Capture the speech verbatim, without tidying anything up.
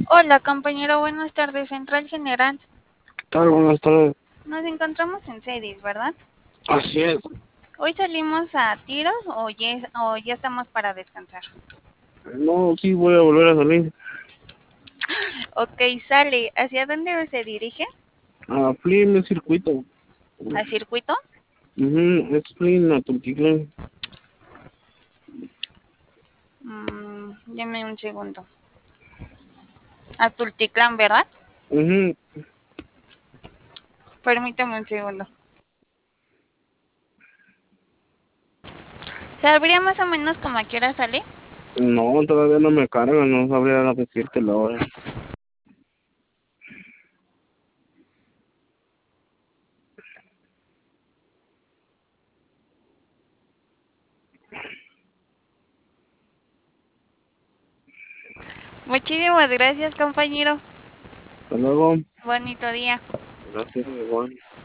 Hola, compañero, buenas tardes, Central General. ¿Qué tal? Buenas tardes. Nos encontramos en Cedis, ¿verdad? Así es. ¿Hoy salimos a tiros o ya, o ya estamos para descansar? No, sí voy a volver a salir. Ok, sale. ¿Hacia dónde se dirige? A Flynn, el circuito. ¿Al circuito? Mhm, es Flynn, a Tultitlán. Mm, deme un segundo. A Tultitlán, ¿verdad? Mhm. Permítame un segundo. ¿Sabría más o menos como a qué hora sale? No, todavía no me cargan, no sabría decirte la hora. Muchísimas gracias, compañero. Hasta luego. Bonito día. Gracias, igual.